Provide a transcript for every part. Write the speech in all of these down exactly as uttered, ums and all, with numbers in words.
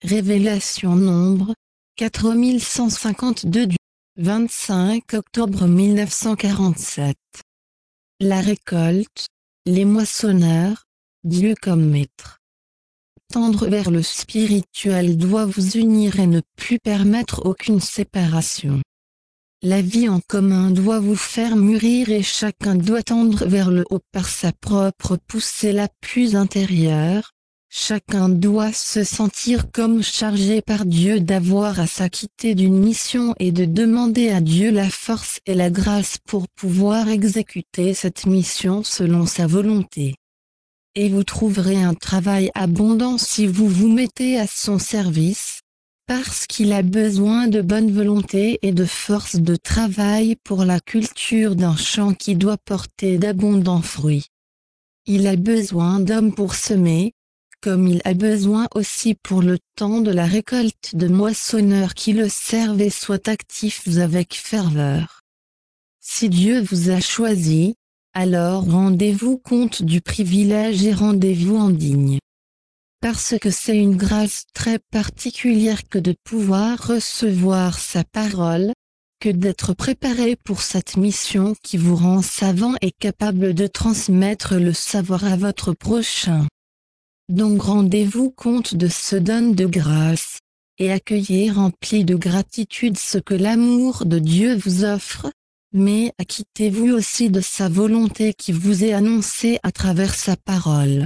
Révélation Nombre, quatre mille cent cinquante-deux du vingt-cinq octobre mille neuf cent quarante-sept. La récolte, les moissonneurs, Dieu comme maître. Tendre vers le spirituel doit vous unir et ne plus permettre aucune séparation. La vie en commun doit vous faire mûrir et chacun doit tendre vers le haut par sa propre poussée la plus intérieure. Chacun doit se sentir comme chargé par Dieu d'avoir à s'acquitter d'une mission et de demander à Dieu la force et la grâce pour pouvoir exécuter cette mission selon sa volonté. Et vous trouverez un travail abondant si vous vous mettez à son service, parce qu'il a besoin de bonne volonté et de force de travail pour la culture d'un champ qui doit porter d'abondants fruits. Il a besoin d'hommes pour semer, comme il a besoin aussi pour le temps de la récolte de moissonneurs qui le servent et soient actifs avec ferveur. Si Dieu vous a choisi, alors rendez-vous compte du privilège et rendez-vous en digne. Parce que c'est une grâce très particulière que de pouvoir recevoir sa parole, que d'être préparé pour cette mission qui vous rend savant et capable de transmettre le savoir à votre prochain. Donc rendez-vous compte de ce don de grâce, et accueillez rempli de gratitude ce que l'amour de Dieu vous offre, mais acquittez-vous aussi de sa volonté qui vous est annoncée à travers sa parole.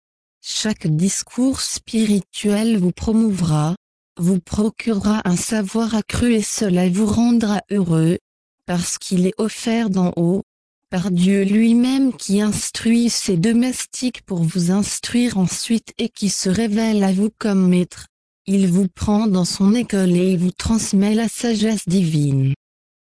Chaque discours spirituel vous promouvra, vous procurera un savoir accru et cela vous rendra heureux, parce qu'il est offert d'en haut, par Dieu lui-même qui instruit ses domestiques pour vous instruire ensuite et qui se révèle à vous comme maître. Il vous prend dans son école et il vous transmet la sagesse divine.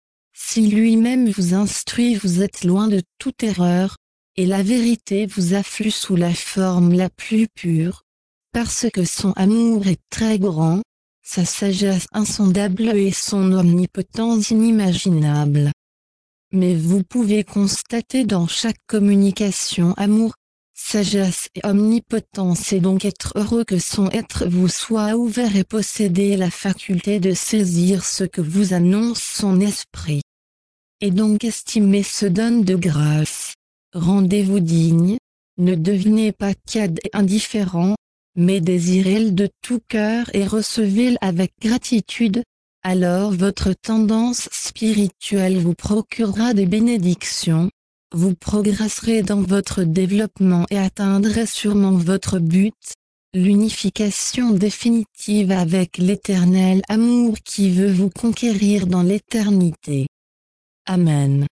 Si lui-même vous instruit, vous êtes loin de toute erreur, et la vérité vous afflue sous la forme la plus pure, parce que son amour est très grand, sa sagesse insondable et son omnipotence inimaginable. Mais vous pouvez constater dans chaque communication amour, sagesse et omnipotence et donc être heureux que son être vous soit ouvert et posséder la faculté de saisir ce que vous annonce son esprit. Et donc estimez ce don de grâce. Rendez-vous digne, ne devenez pas tiède et indifférent, mais désirez-le de tout cœur et recevez-le avec gratitude, alors votre tendance spirituelle vous procurera des bénédictions, vous progresserez dans votre développement et atteindrez sûrement votre but, l'unification définitive avec l'éternel amour qui veut vous conquérir dans l'éternité. Amen.